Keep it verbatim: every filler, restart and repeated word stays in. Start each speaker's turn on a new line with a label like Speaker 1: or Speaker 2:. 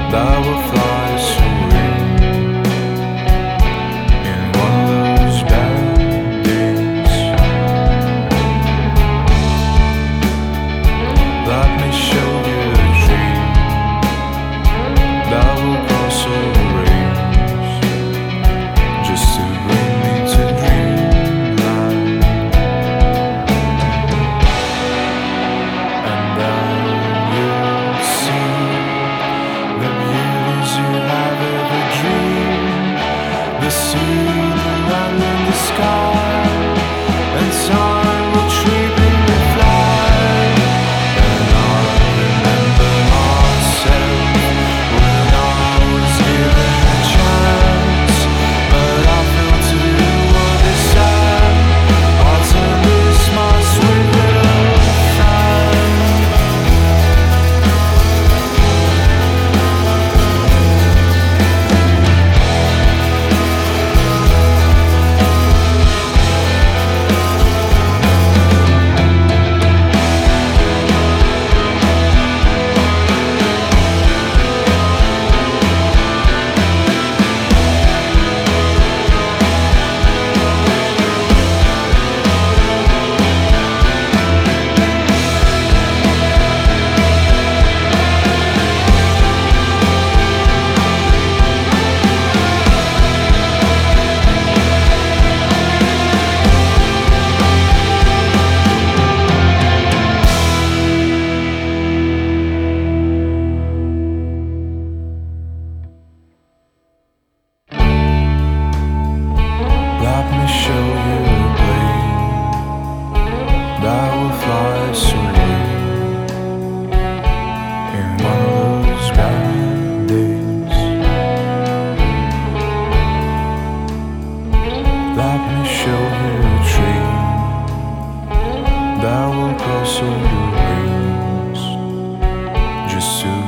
Speaker 1: that will fly us away in one of those bad days. Let me show you a dream that will cross all the range, just to bring me to dreamland. And then you'll see the beauties you have ever dreamed, the sea, the land and the sky, and time will treat me to fly. And I remember myself when I was given a chance, but I failed to do what they said. I turned this my sweet little fan. Let me show you a plane that will fly us away in one of those bad days. Let me show you a train that will cross all the rings, just to